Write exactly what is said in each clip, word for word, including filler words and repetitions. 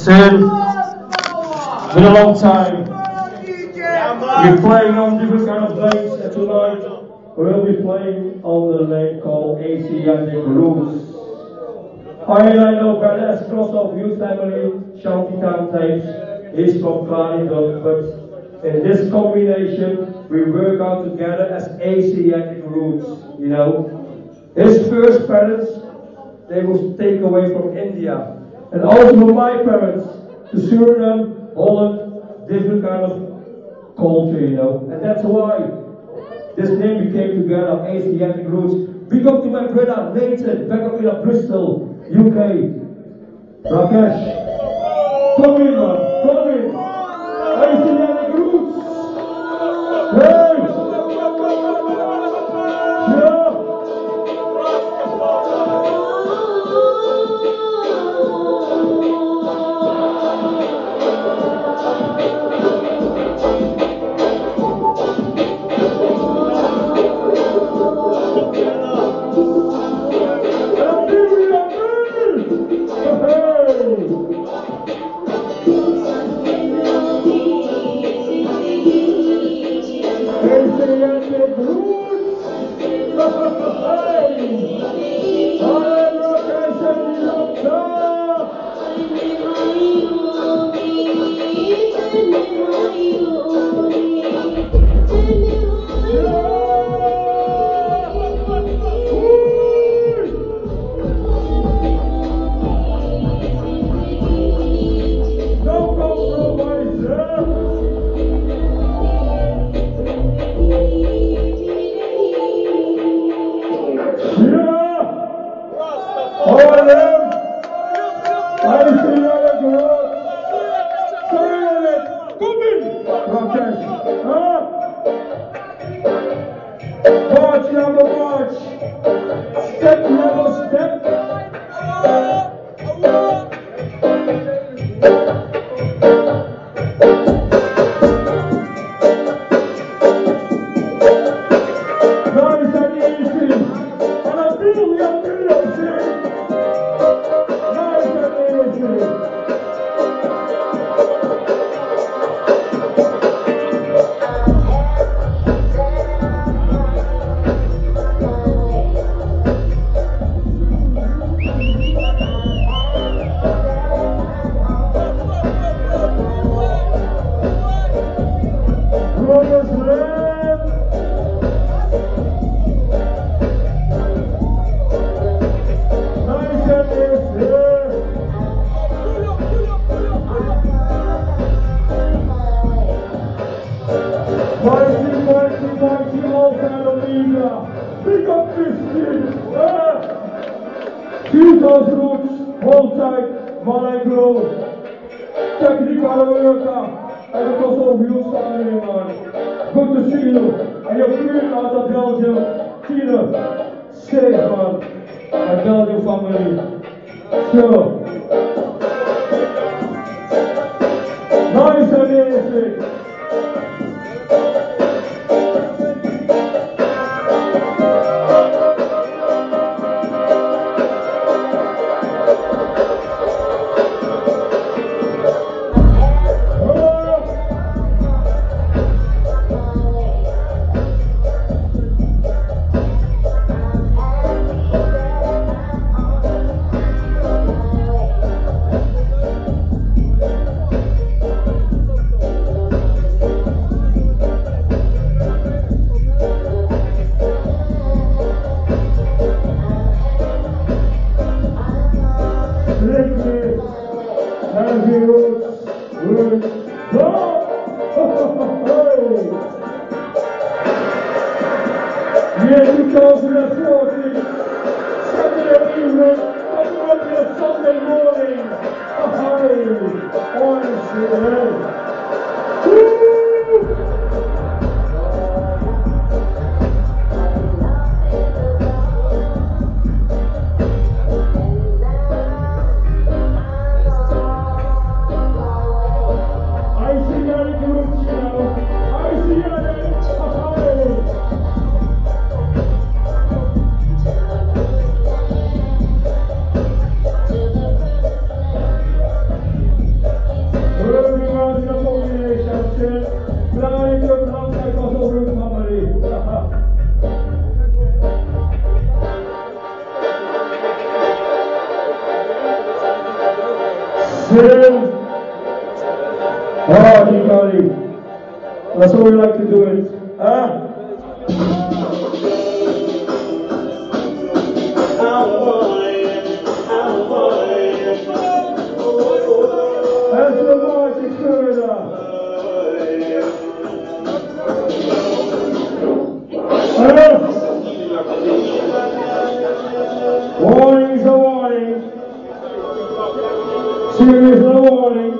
Sin, it's been a long time. We're playing on different kind of days, and tonight we'll be playing on the name called Asiatic Roots. I I know better as Crossover Youth Family, Shantytown Tapes, is from Clanidon, but in this combination we work out together as Asiatic Roots, you know. His first parents, they was taken away from India. And also my parents, to Suriname, Holland, different kind of culture, you know. And that's why this name became together, Asiatic Roots. Big up to my brother Nathan, back up in Bristol, U K. Rakesh, come in, man, come in. Asiatic Roots. Hey! Jim. Oh, you got it. That's how we like to do it. Huh? That's the Martin Further. Huh? Warning is a warning. Serious is a warning.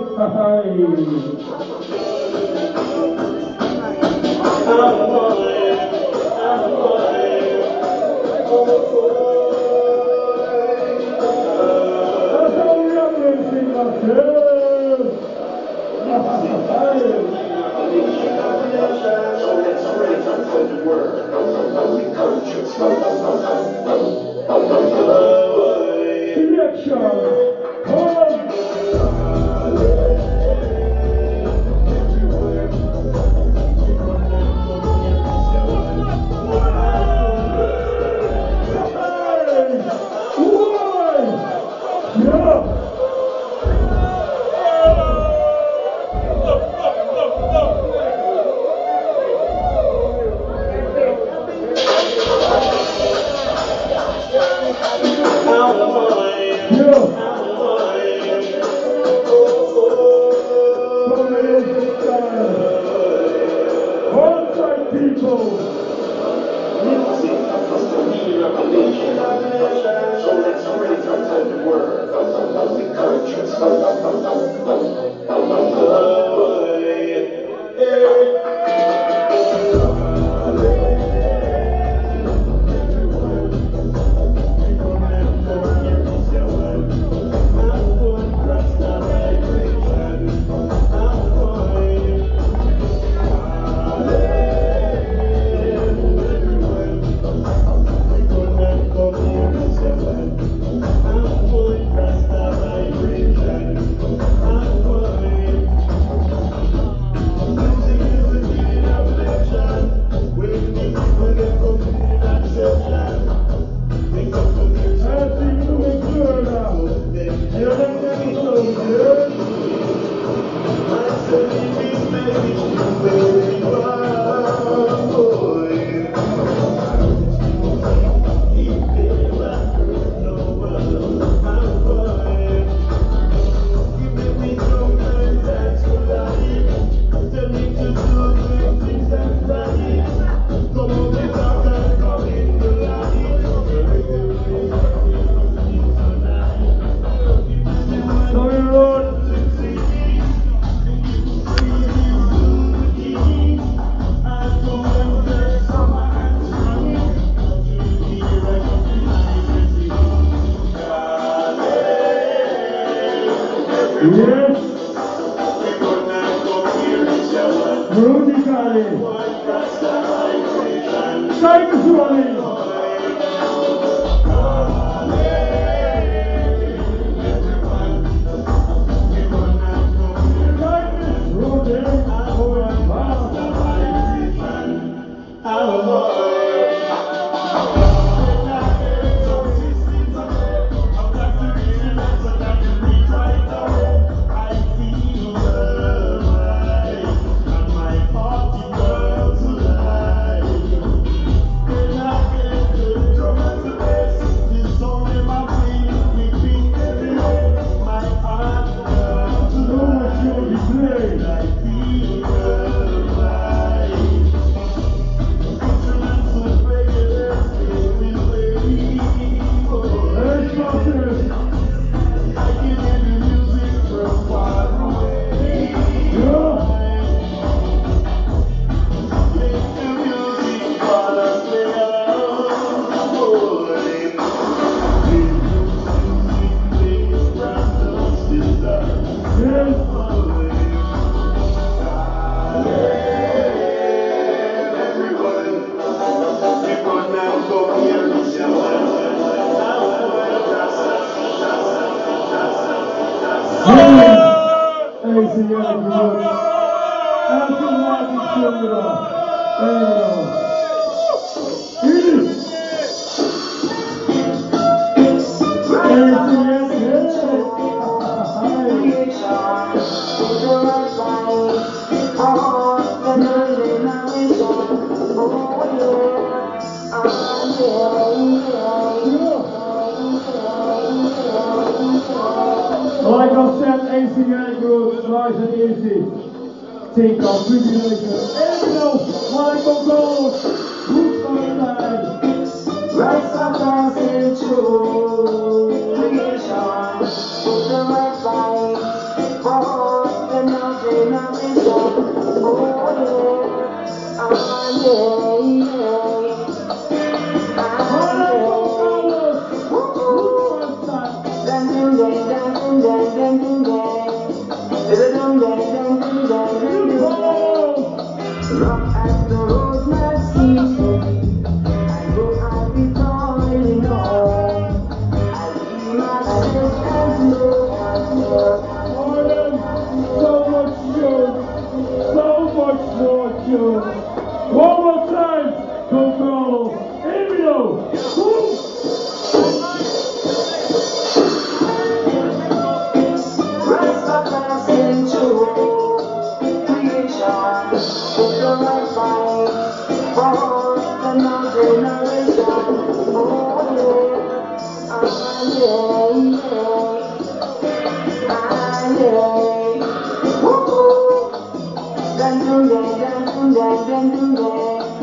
That's how we are going to sing ourselves. represent A C A Group, nice and easy. Think of tribulation. Emilio, Michael Gold, Bruce Conrad. Rise up and sail through creation. Put the right fight for the mountain of vision. Oh yeah, ah yeah, yeah. Ah yeah. Dun dun dun dun dun dun dun dun. Dun dun dun dun dun dun dun. Rock as the road must cease. One more time, go Carlos, Emilio, boom! Rise up and sing true creation. Put the right fight for the non generation. Oh yeah, ah yeah, yeah, ah yeah. Woo-hoo. Dun dun dun dun dun dun dun dun.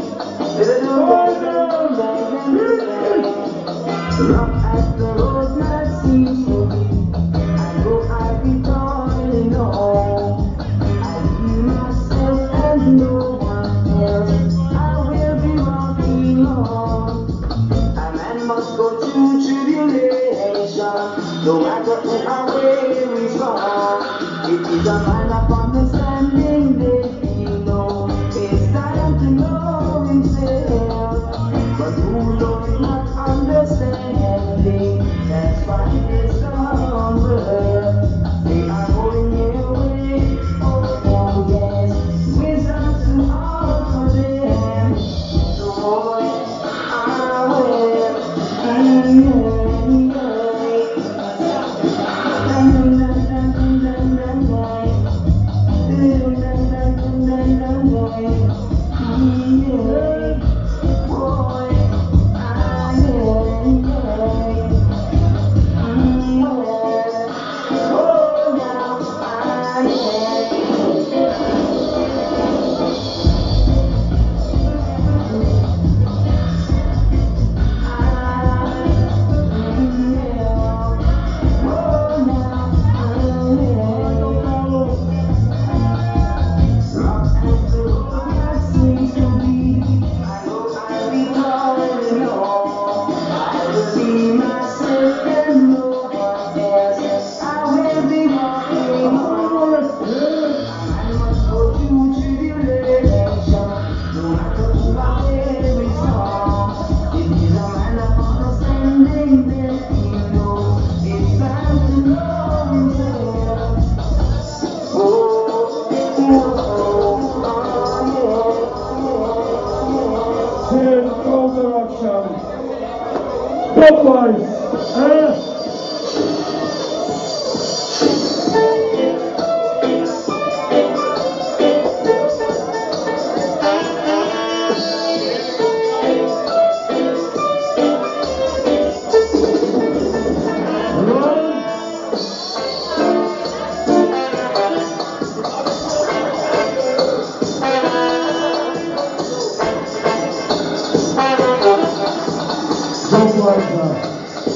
Rock as the road must cease. I go, I'll be toiling on. I be myself and no one else. I will be walking on. A man must go through tribulation, no matter who or where he's from. It is a man of understanding that he knows it's time to know himself. But who does not understanding, that's why it's stronger. They are going away, oh, oh yes, wisdom to all for them. So boy, I will, and yeah, Popeyes, eh? Don't like that.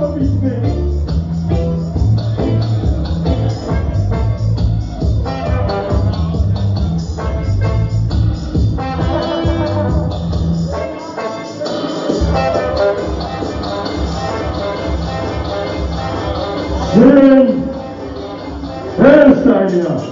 Jim Hairstyler.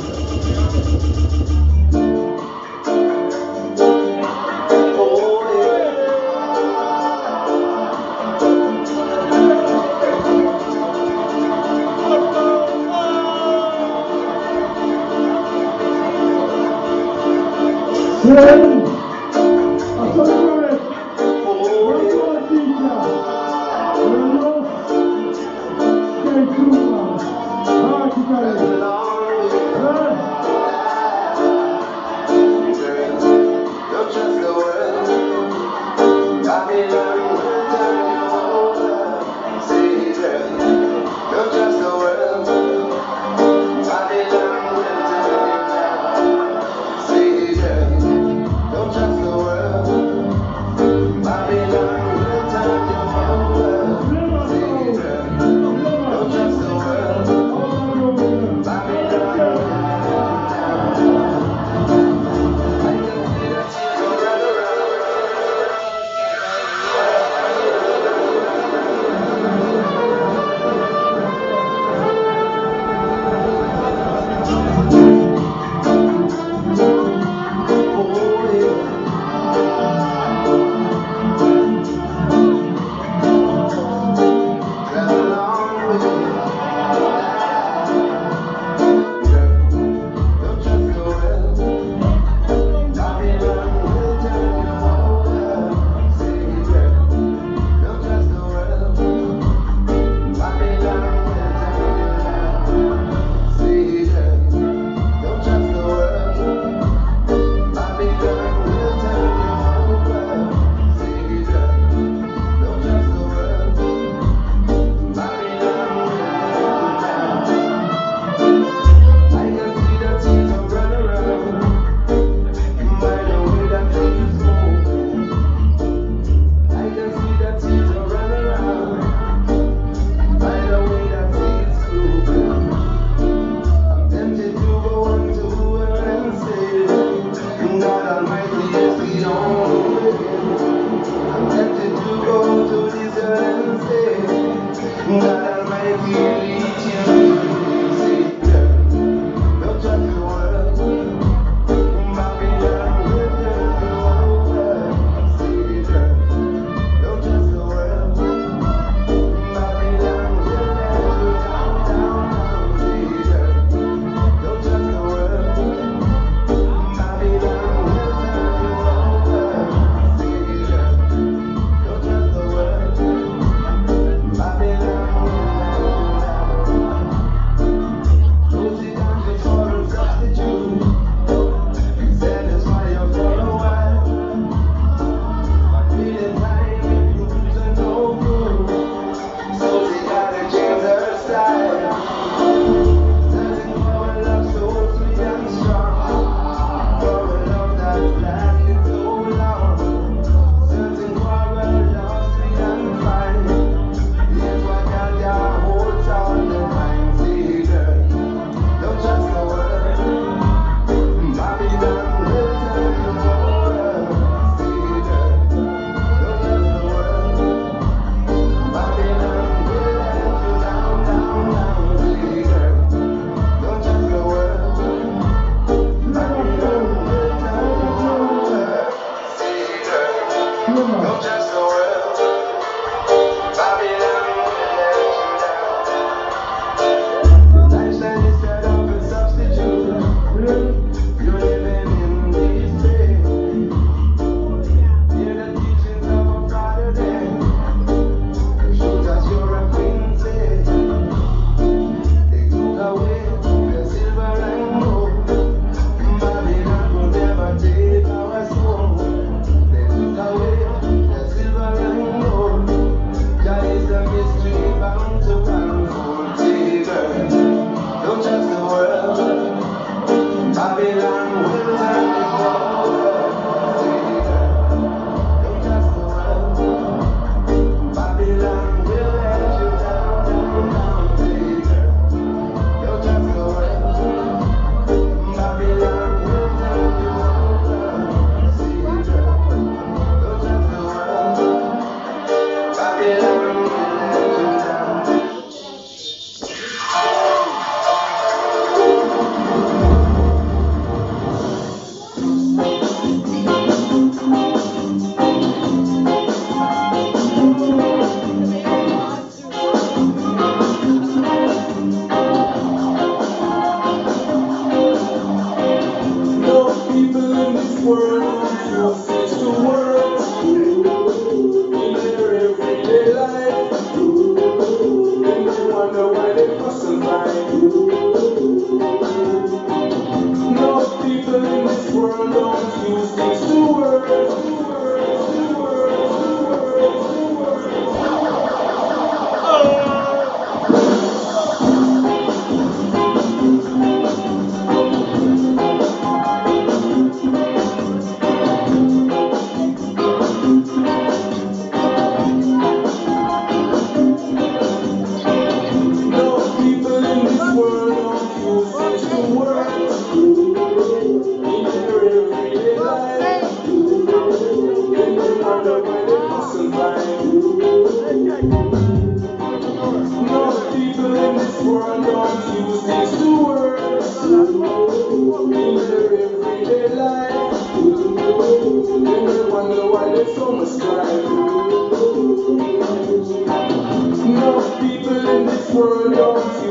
Jim, a favorite. We're going to teacher. We're not. Stay true, man. Hard to get it.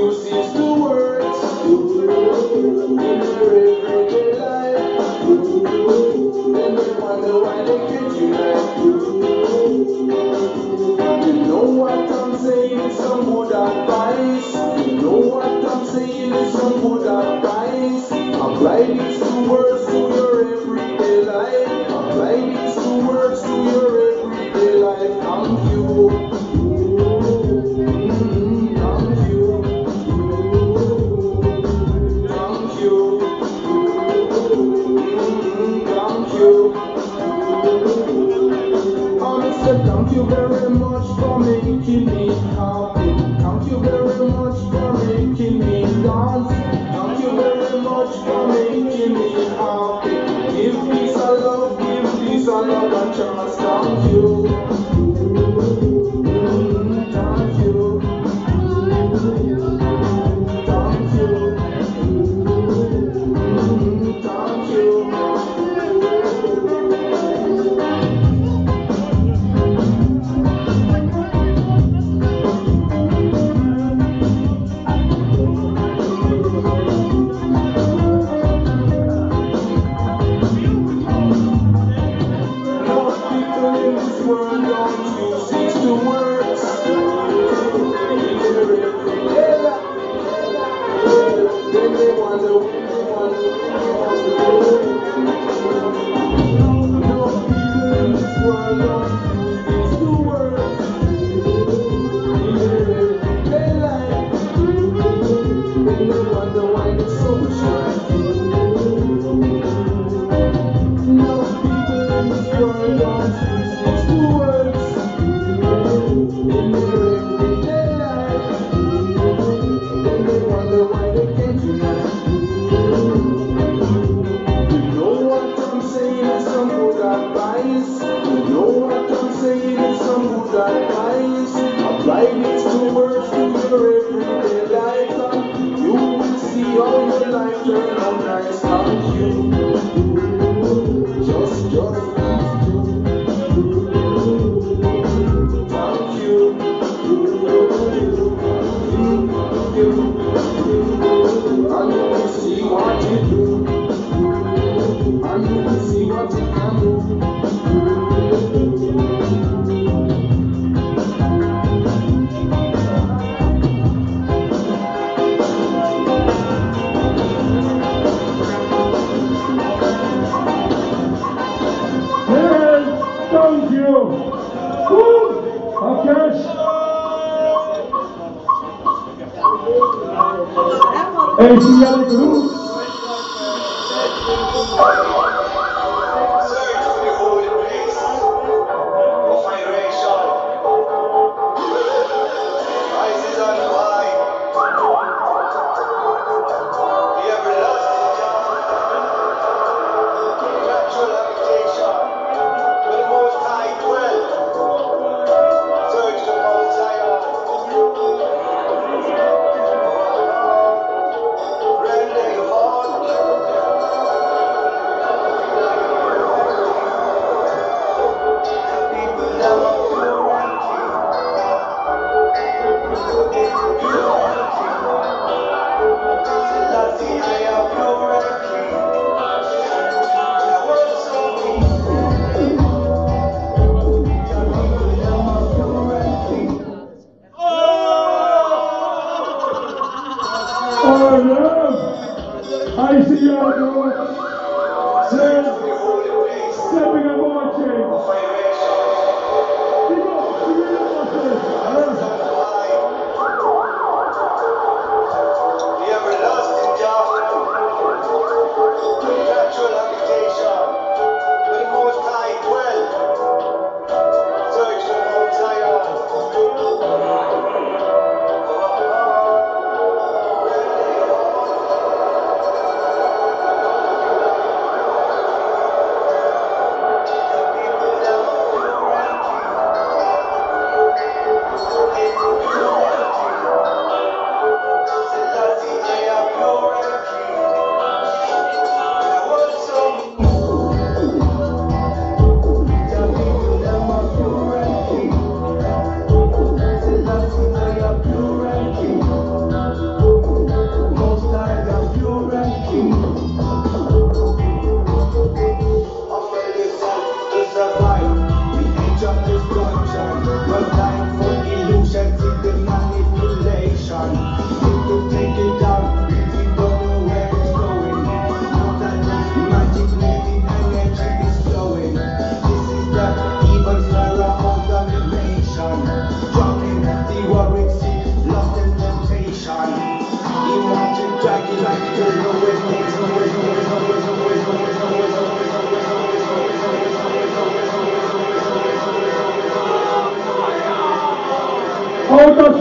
uses the words in their everyday life. Then they wonder why they get you like. You know what I'm saying is some good advice. You know what I'm saying is some good advice. Apply these two words to your everyday life. Apply these two words to your everyday life. Thank you. Mm, thank you. Thank you. Mm, thank you. I said thank you very much for making me happy. Thank you very much for making me dance. Thank you very much for making me happy. Give peace and love, give peace and love a chance. Thank you. Mm, thank you. Thank you. Mm, thank you. Asiatic Roots. Ready,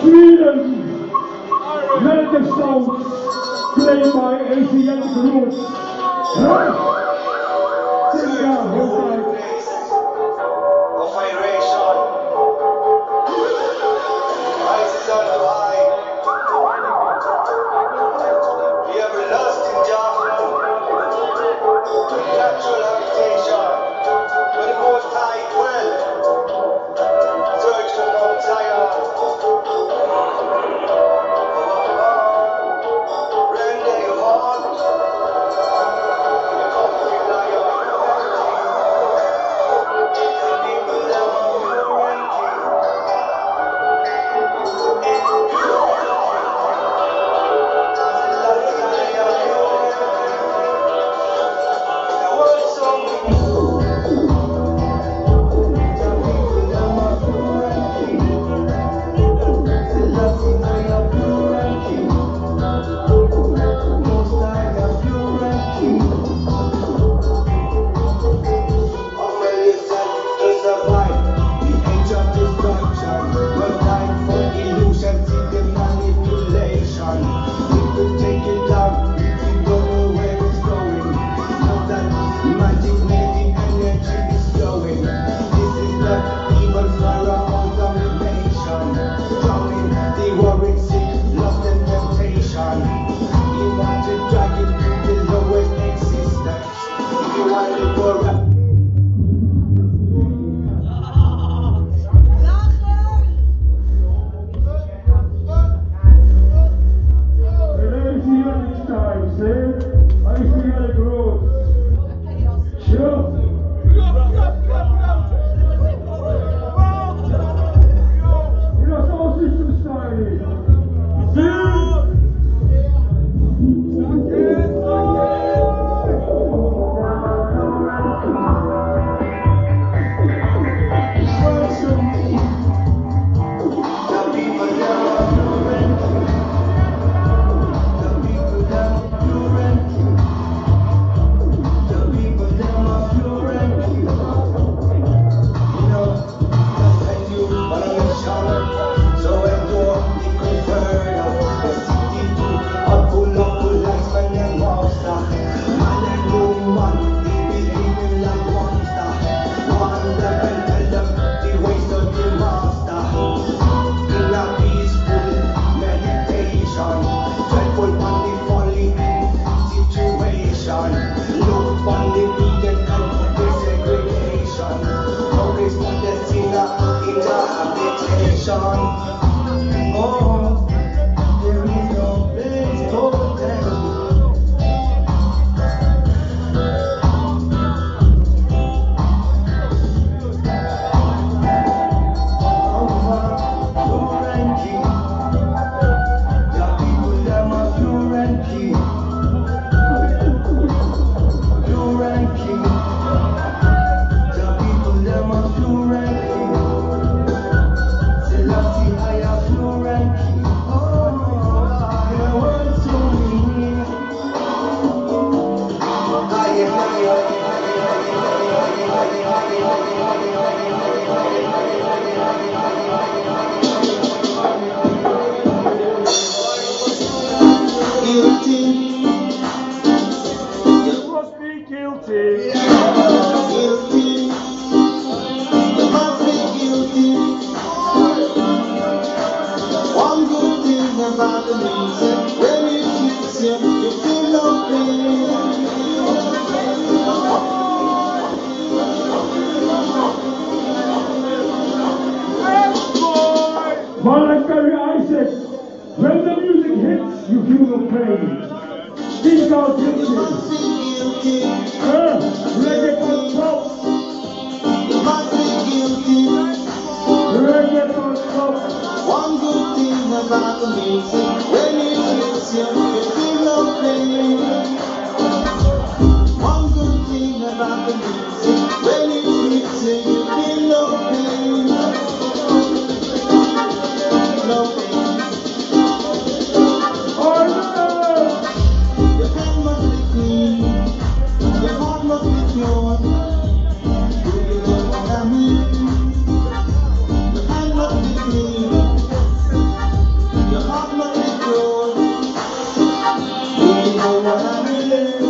Sweden, Melodic Sounds, played by A C Yannick Roots. Huh? Sit down, hold tight. Of vibration. Rises on the high. We have lost in Jaffa. Natural habitation. When the most high dwell. Search for Mount Zion. Render your heart. The conquering lion. People that are pure and clean. The world song.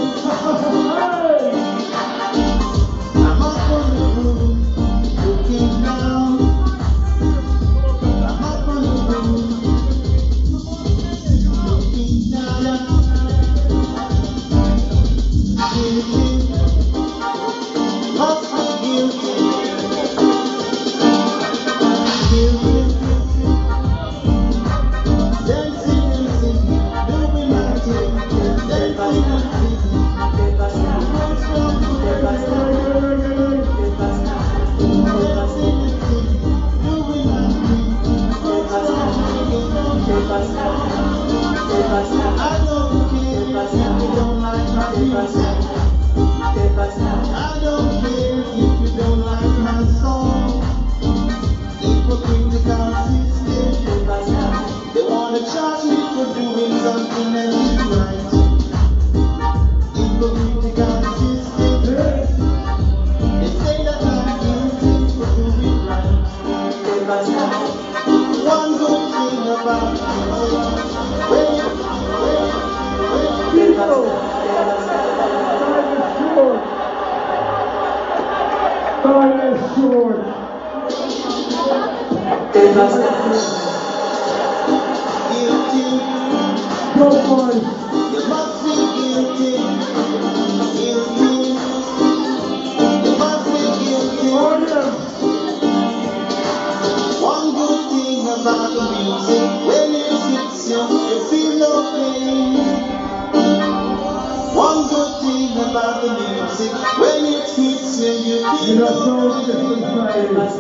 I'm up on the roof, looking down. I'm up on the roof, looking down. Guilty, must be guilty. Guilty, dancing in the city, doing my thing, dancing in the city. I don't care if you don't like my song. Hypocritical system. They wanna charge me for doing something that is right. Hypocritical system. They say that I'm guilty for doing right. One good thing about music, when you, when you, when you, Time is short. guilty, Go boys. you must be guilty. Guilty, you must be guilty. Oh yeah. One good thing about the music, when it hits you, you feel no pain. One good thing about the music, when it hits you, you You feel know, no so pain. different.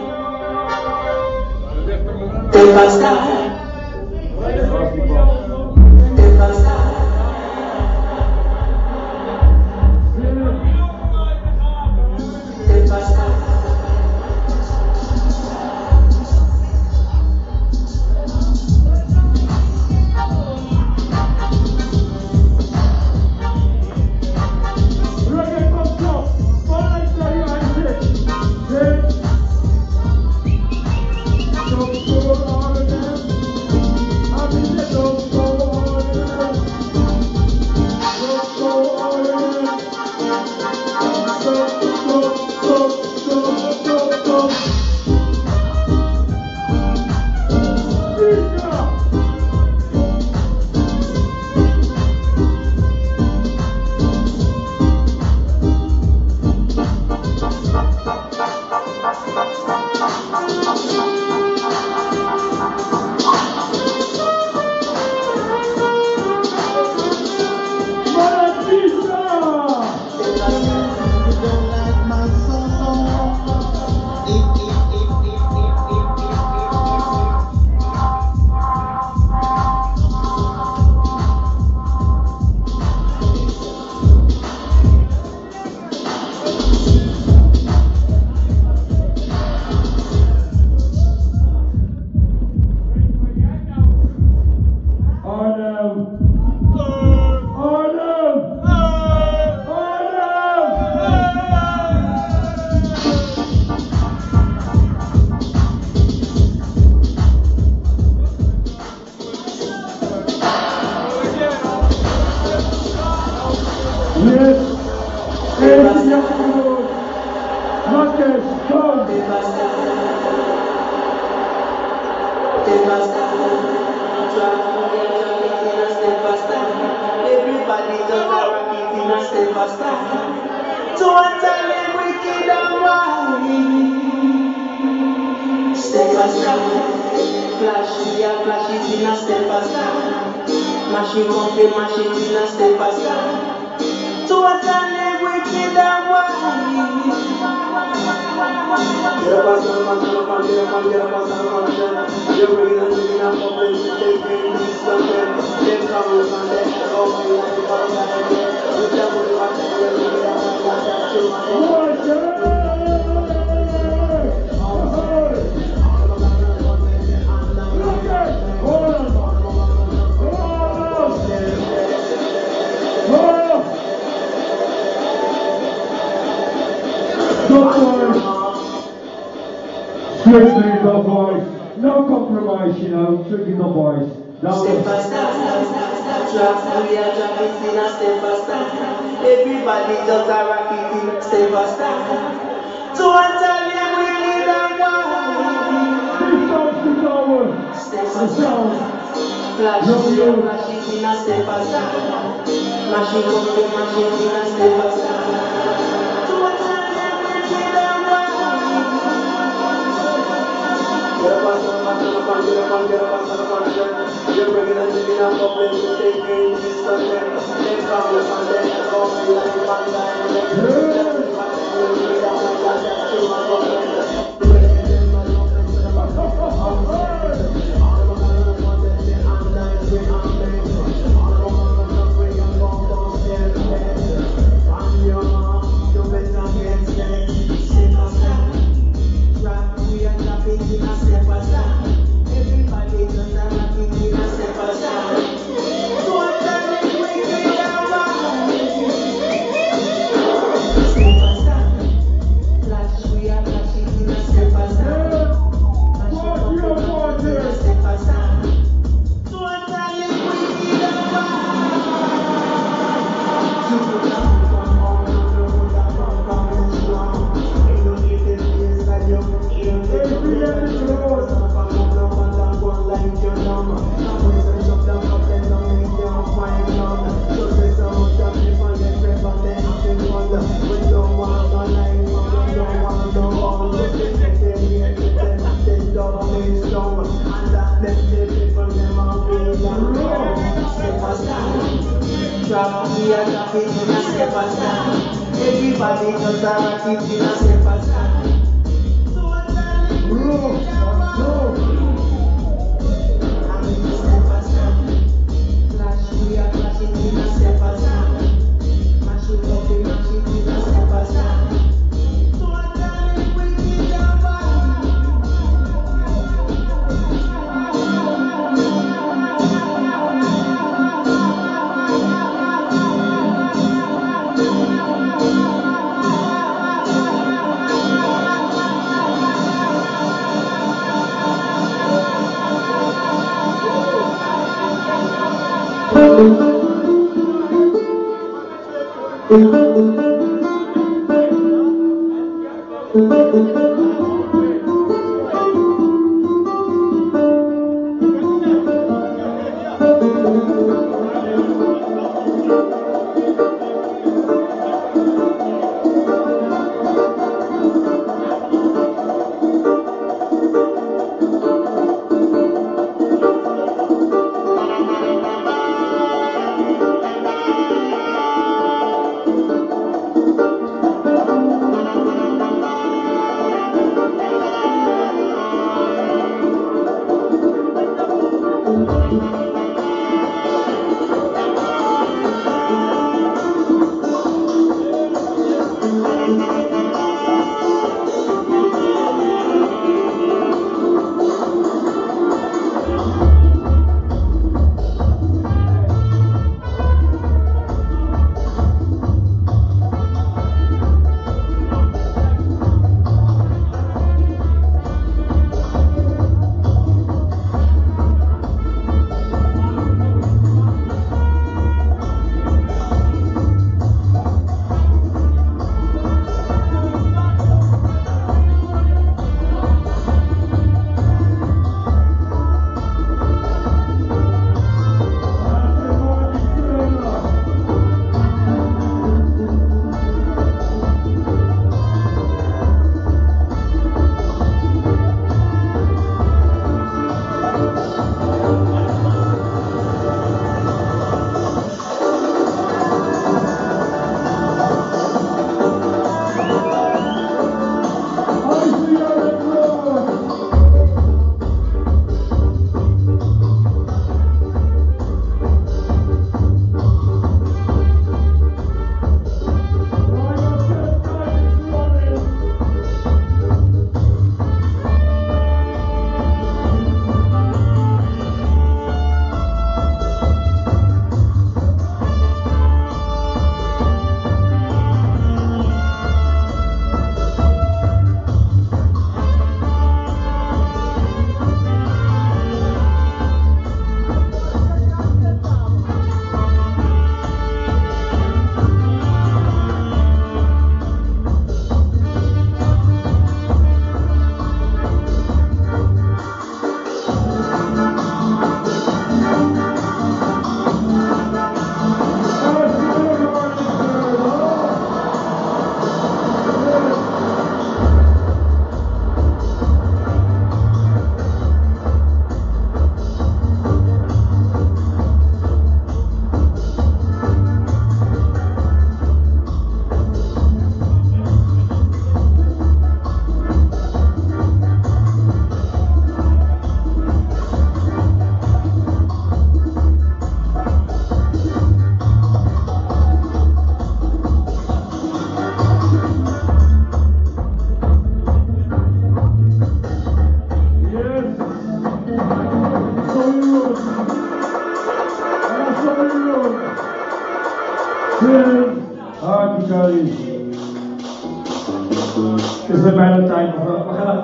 Reggae comes up. One night study I sit. Sit. Don't go on again. I mean, don't go on again. Don't go on again. Stop, stop, stop, stop, stop, stop. Speaker. Yes, it's young, not as strong. Everybody just rock it in a step faster. To one time they wicked and wild. Step faster. Flash, yeah, flash it in a step faster. Machine coffee, machine in a step faster. To one time they wicked and wild. Get up, get up, get up, get up, get up, get up, get up. You're bringing us in a problem, taking this something. Let's come with my neck, oh my God, you got that again. You tell me what to do, you got that too. Strictly the voice, no compromise, you know, strictly the voice. Step by step, step by step, drop, we are dropping in a step by step. Everybody just a rock it in step a style. So one time we need a one. Step a style. Flash it in, flash it in a step a style. Mash it up, then mash it in a step a style. So one time we need a one. Get up on the front, get up on, get up on, get up on the front. You're bringing us in a problem to take in this content. Let's come with content and go in like a band line. Let's go with the content, we'll be down like that, that's too much content. Everybody just a rock it in a step a style. So one time we need a one. And in a step a style. Flash we a flash it in a step a style. Mash it up, we mash it in a step a style. So one time we need a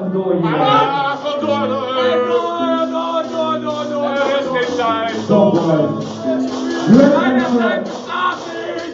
the door here. Ah, van door, door, door, door, door, door, er is geen tijd. Stop, guys. Mijn tijd bestaat niet.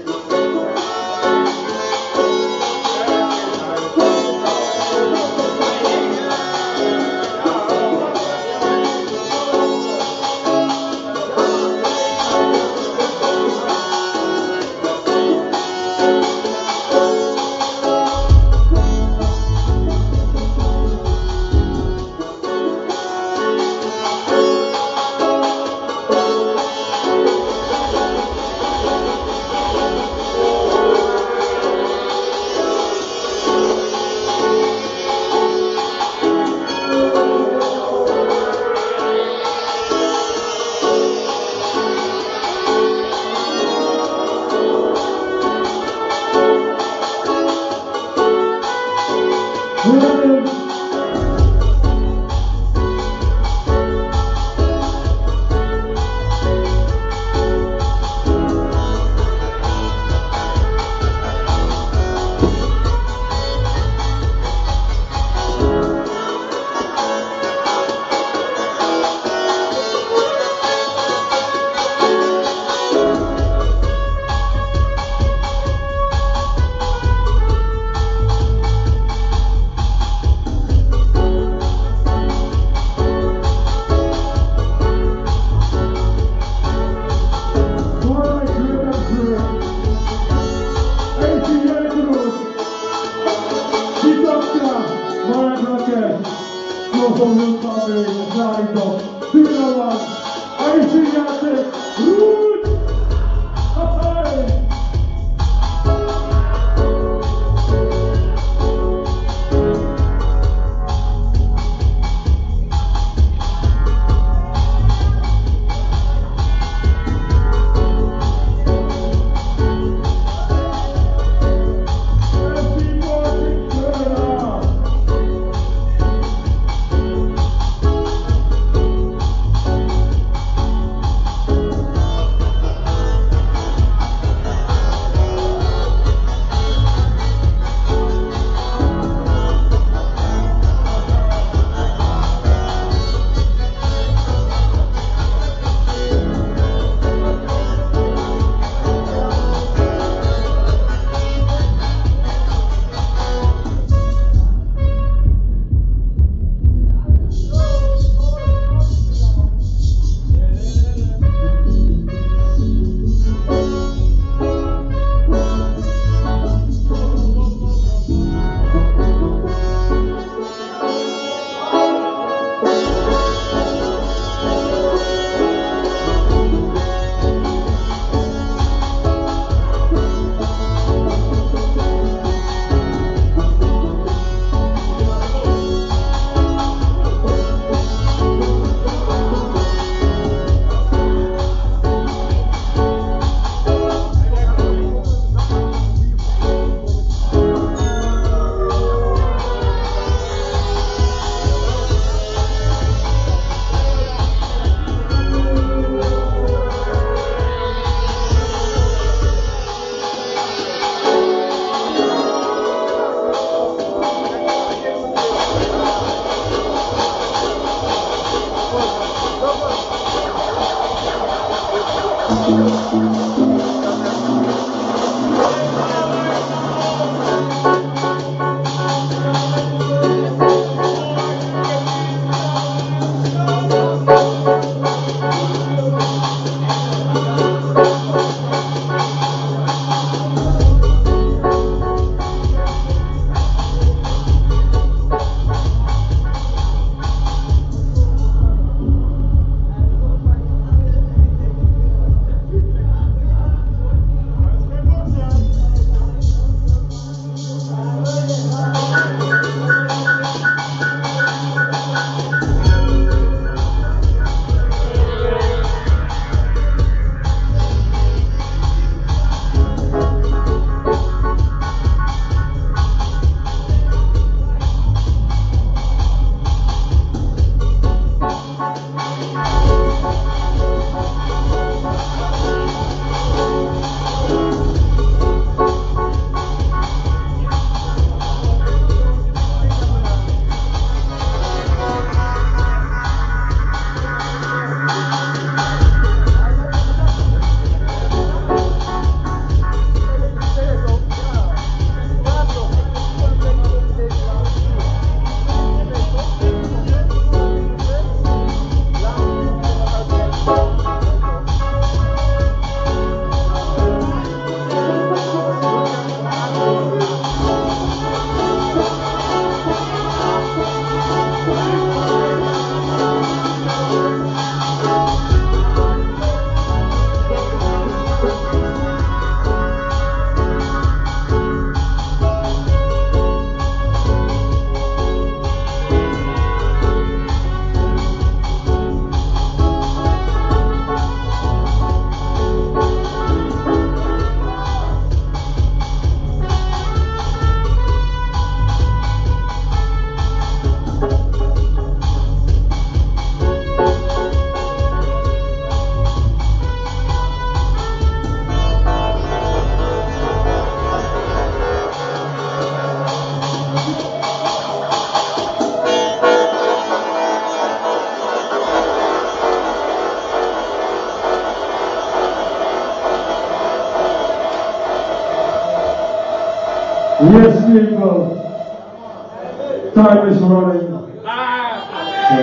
Yes, people. Time is running. So,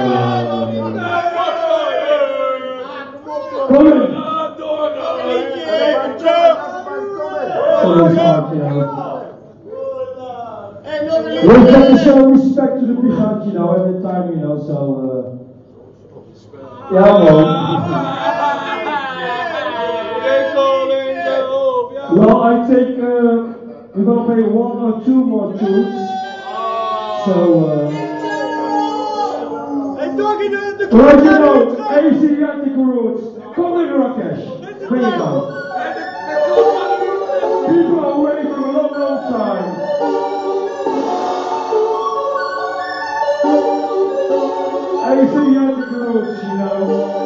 come in. So it's hard, you know. We've got to show respect to the Pichant, you know, every time, you know, so, uh, yeah, well. Well, I think uh, we're going to play one or two more tunes. So, uh, right, you know, A C Antical Roots, come in Rakesh, bring it on. People are waiting for a long, long time. A C Antical Roots, you know.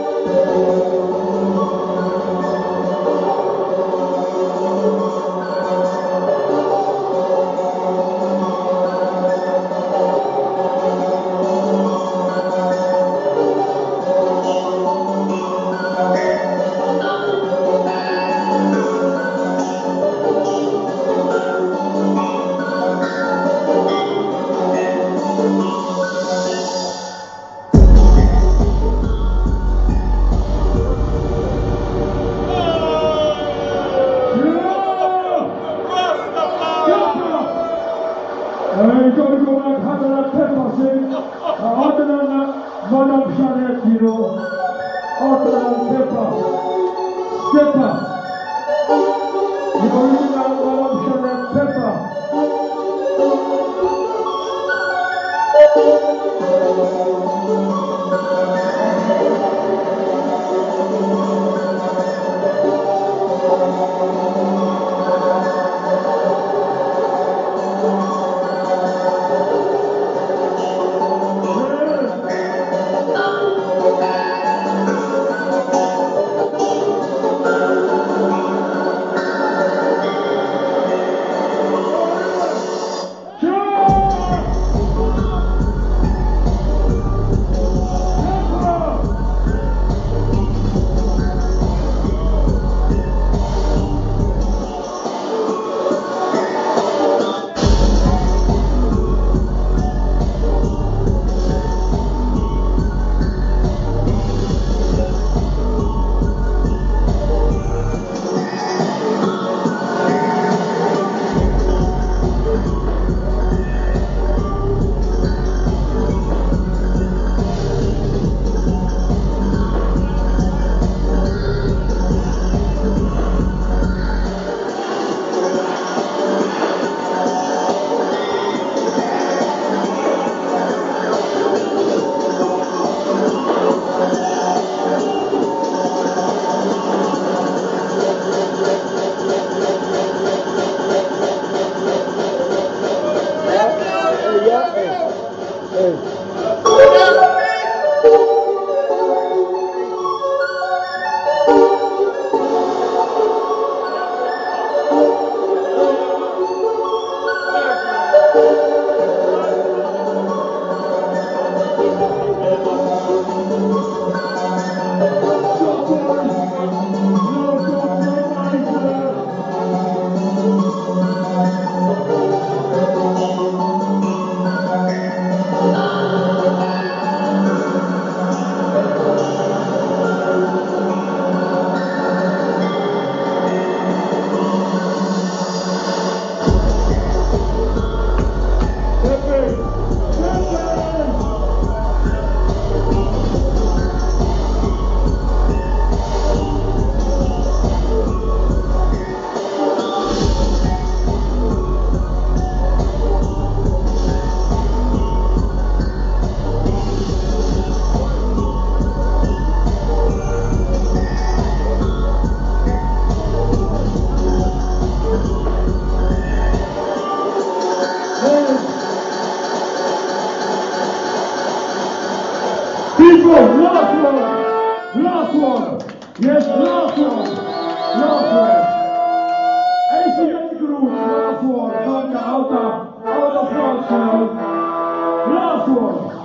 Yes, last one. Last one. A C Antical Roots, last one. Danke, out of, out of France now. Last one.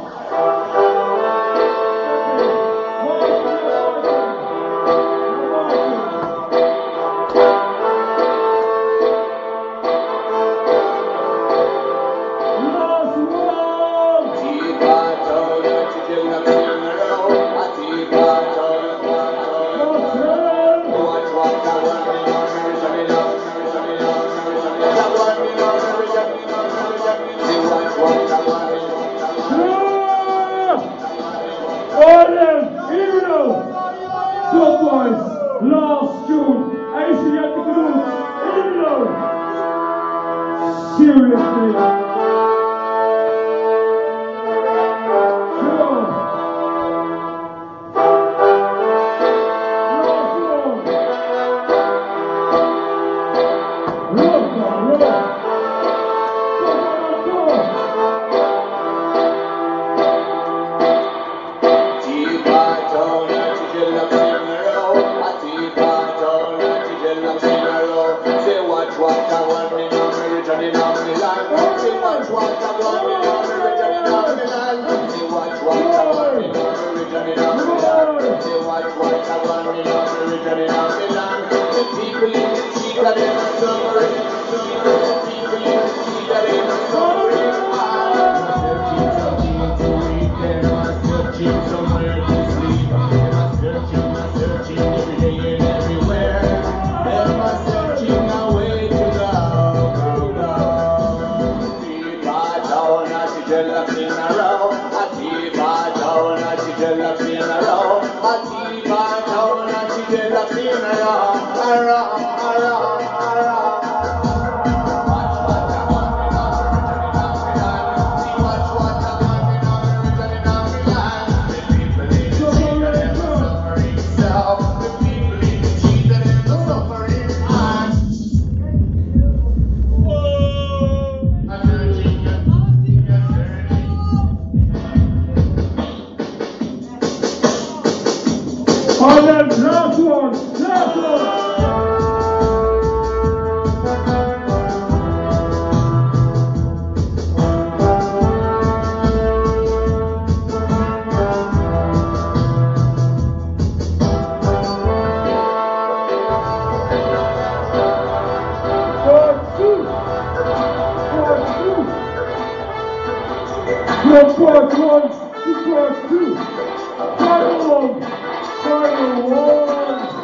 that in a summary, people you see that in a summary. I'm searching something to read, then I'm searching somewhere to sleep. I'm searching, I'm searching every day and everywhere. Then I'm searching a way to go, go, go. Deep down, I see the love in a row. Deep down, I see the love in a row. Deep down, I see the love in a row. Around, around, around. Watch what I'm on, see watch what I'm on, originally on the line. The people in the sea that in the suffering self. The people in the sea that in the suffering heart. I'm searching, I'm searching. Oh, then, last one, last one. Part two. Part two. From part one to part two. Final one. Final one.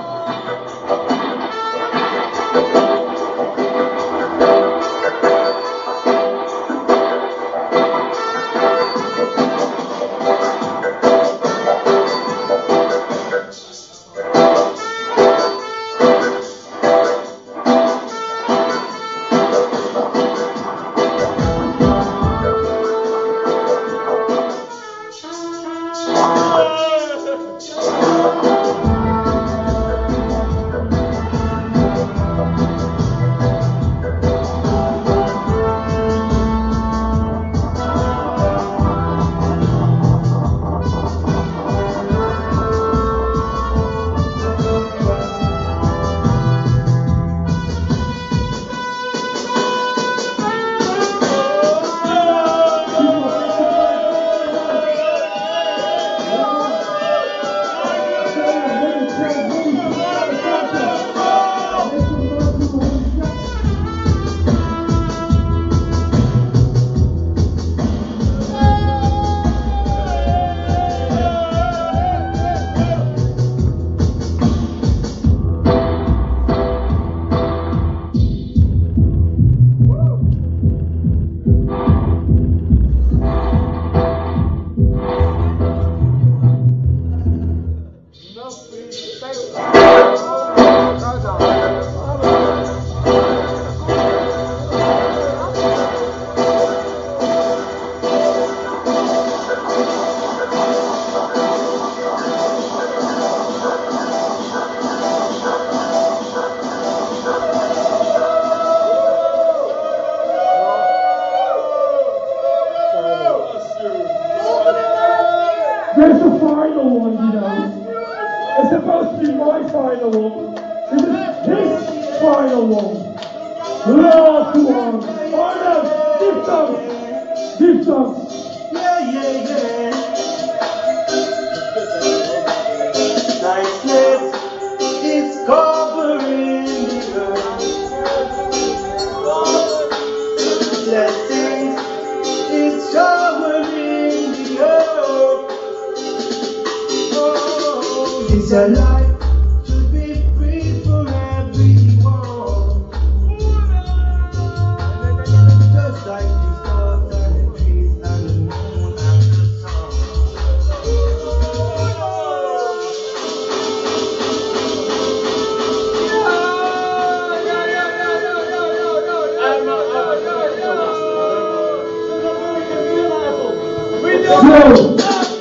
There's a final one, you know. It's supposed to be my final one. This is his final one. Last one. Arnold, give some. Give some. Yeah, yeah, yeah. Niceness is covering the earth. Blessings is showering the earth. Oh, it's a life to be free for everyone. Just like the stars and the trees and the moon and the sun. So,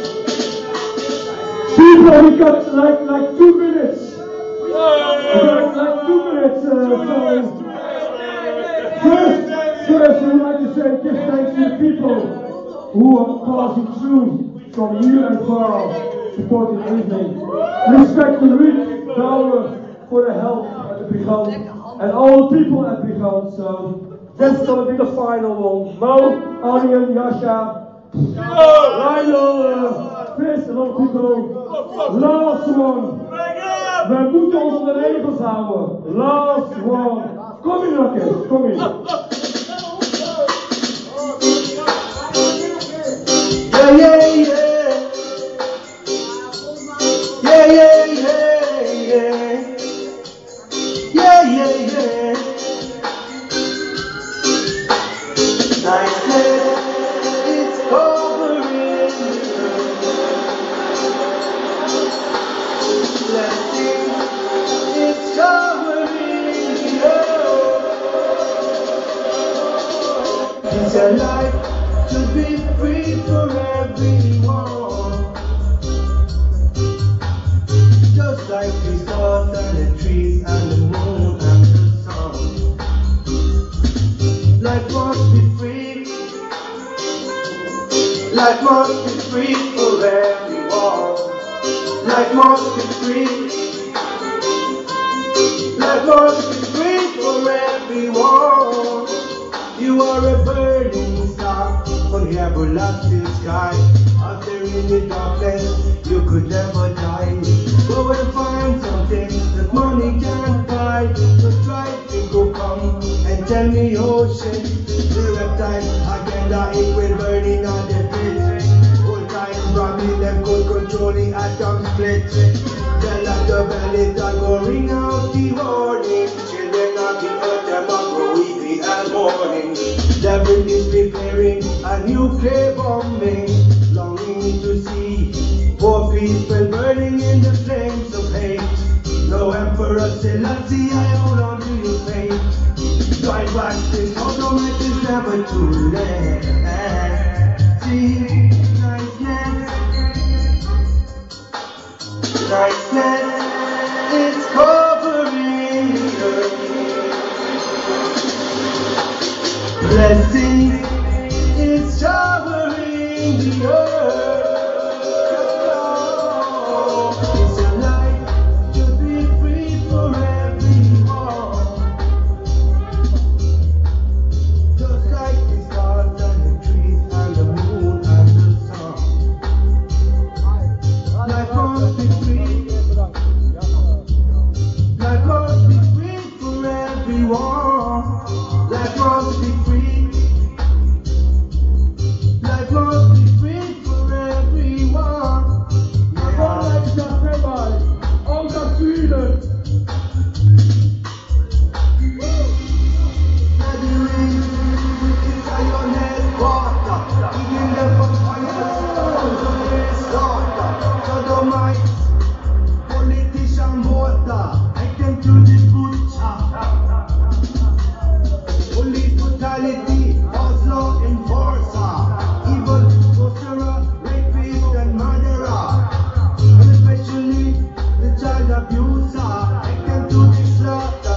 people, we got like like two minutes. We got like two minutes. Uh, so first, first, we would like to say give thanks to the people who are passing through from near and far, supporting the evening. Respect to Ruud Douwe for the help at the Brigand and all the people at Brigand. So that's gonna be the final one. Mo, Arjen, Jascha. Lionel, uh, Chris, and all people. Last one. We moeten ons aan de regels houden. Last one. Kom in, Rockets, kom in. Yeah, yeah, yeah. Yeah, yeah, yeah, yeah. Yeah, yeah, yeah. Niceness is covering blessing is covering it's a life to be free for everyone. Just like the stars and the trees and the moon and the sun. Life must be free. Life must be free for everyone. Life must be free. Life must be free for everyone. You are a burning star on the everlasting sky. Out there in the darkness, you could never die. Go and find something that money can't buy. Just try to go come and tell me ocean. The reptile agenda it will burning on the pit. Old time ramming them could control the atom split. Tell at the belly that go ring out the warning. Children of the earth them are grow weepy and mourning. Devil is preparing a nuclear bombing. Longing to see poor people burning in the flames of hate. No Emperor Selassie, I hold on to your faith. Try back this automatic is never too late. See, niceness, niceness, it's covering the earth. Blessing is showering the earth. It's a life to be free for everyone. Just like the stars and the trees and the moon and the sun. Life must be free. Life must be free for everyone. Life must be free. Life must be free for everyone. Collega's erbij, ook naar Sweden. Politician voter, I can do this butcher. Police brutality, cause law enforcer. Evil sorcerer, rapist and murderer. And especially the child abuser. I can do this slaughter.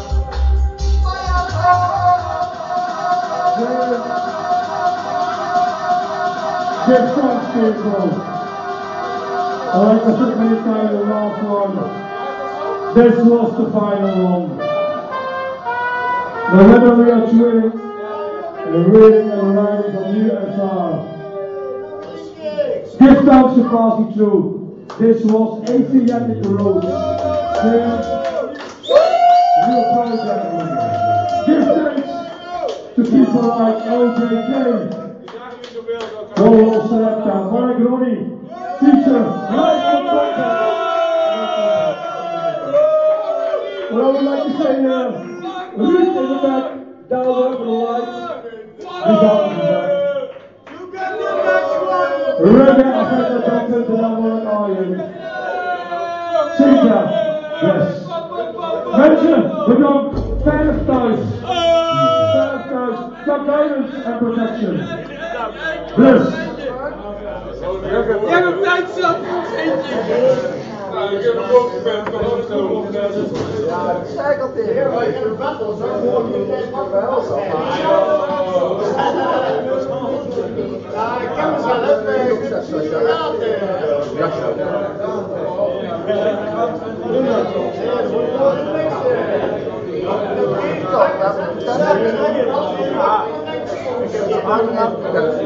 Give thanks, people. Alright, I took me time the last one. This was the final one. The weather we are tuning and the reading and writing from U S R. Give thanks to passing through. This was Asiatic Road. Real project. Give thanks to people like L J K. Rolo Selecta, Mark Ronnie, teacher, live from Frankrijk. What I would like to say here, Ruud in the back, down there for the lights, regardless of that. Reggae, Affected Doctors, and I'm one audience. Sika, yes. Mensen, bedankt, veilig thuis. Veilig thuis, some guidance and protection. Bless. Jij hebt tijd zelf nog eentje. Nou, ik heb een bovenbed gewoon zo. Ja, ik zei al tegen je. Ik heb een battle, zo gewoon niet eens wat bij ons al. Ja, ik ken mezelf. Ik zeg zo, ja. Ja, zo. Ik heb de armen afgelegd.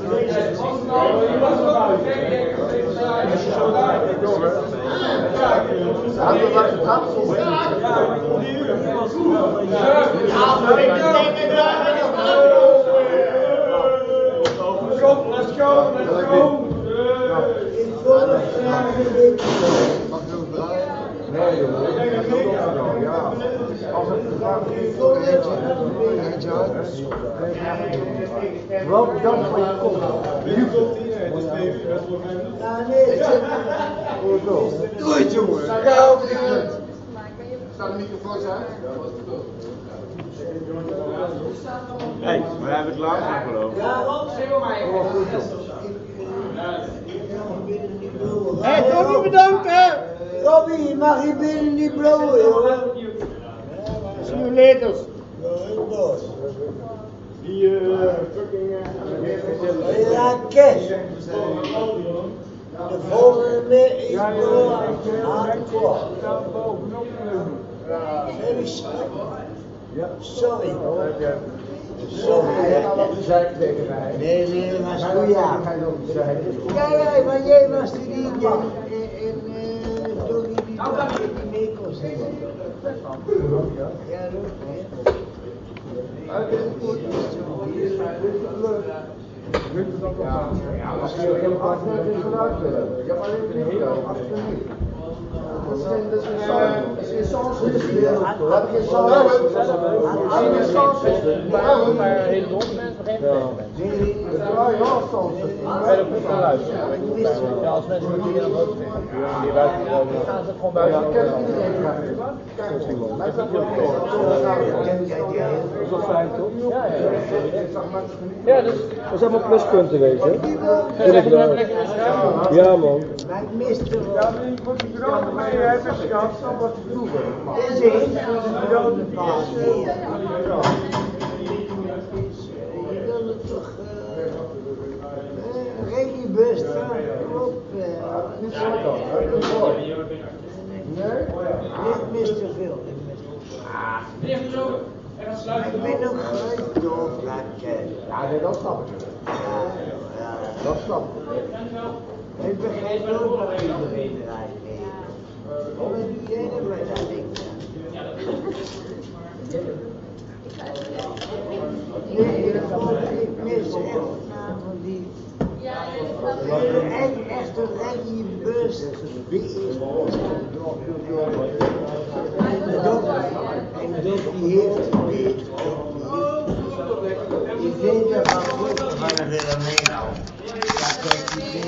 Als je zo daar door, hè? Let's go, let's go. Nee jongen, dat is wel, ja. Als het gevraagd is, ook eentje, eentje uit. Wel bedankt voor je komst. Ja, nee, doe het jongen. Staat de microfoon uit? Hey, we hebben het laatst afgelopen. Ja, Rob, zeg maar mij. Hé, Tommy bedankt hè! Robbie, mag je binnen niet blowen, jongen? See you later. Die eh, fucking... eh, Ja, cash. De volgende mee is blowen hardcore. Sorry, sorry. Sorry. Nee, nee, dat was goed, ja. Ja, ja, maar jij was de D J en toen die die mee kon zingen. Ja, dat Ja, misschien heb ik het net eens vanuit. Ja, maar dit is niet. Dat is geen, dat is geen sans. Dat is geen sans. Dat is geen sans. Dat is geen sans. Maar hele dom mensen begrijpen het niet. Ja, ja, sans. Ja, dat moet gaan luisteren. Ja, als mensen een keer naar boven vinden, die buiten komen, dan gaan ze gewoon buiten Ik ken iedereen graag. Kijk, mij staat wel voor. Dat is wel fijn toch? Ja, ja, ja. Ik zag mensen genieten. Ja, dus Dat zijn allemaal pluspunten, weet je. we zeggen dat lekker is. Ja man. Maar ik miste wel. Ja, maar je moet die grote mee hebben, schat, dan wat te doen. Is er een grote paas hier? Ik wilde toch een regiebus, kom op. Niet zo dan, hè? Dat is mooi. Nee? Niet mister veel. Ik ben nog nooit doorvlakken. Ja, nee, dat snap ik. Ja, ja. Dat snap ik. Ik begrijp ook wat iedereen eruit heeft. Wat doe jij er bij dat ding? Nee, ik vond- ik mis echt naam van die. Echt, echt een regiebus. Die is en Dok, en Dok die heeft geweest. Die vindt er van goed van de Wilhelmina. Dat kijk die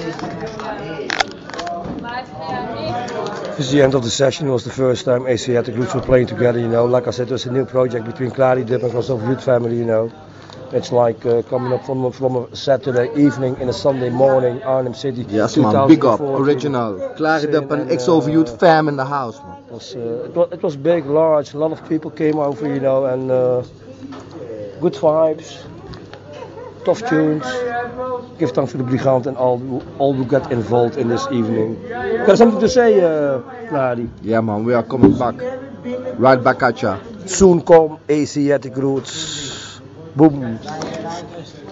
This is the end of the session. It was the first time Asiatic Roots were playing together, you know. Like I said, it was a new project between Clary Dip and Crossover Youth Family, you know. It's like uh, coming up from, from a Saturday evening in a Sunday morning, Arnhem City. Yes man, big up, two thousand fourteen. original. Clary Dip and And, X over Youth uh, fam in the house man. It was, uh, it, was, it was big, large, a lot of people came over, you know, and uh, good vibes, tough tunes. Give thanks to the Brigand and all, all who got involved in this evening. Got something to say, uh, Nadi? Yeah man, we are coming back. Right back at ya. Soon come Asiatic Roots. Boom.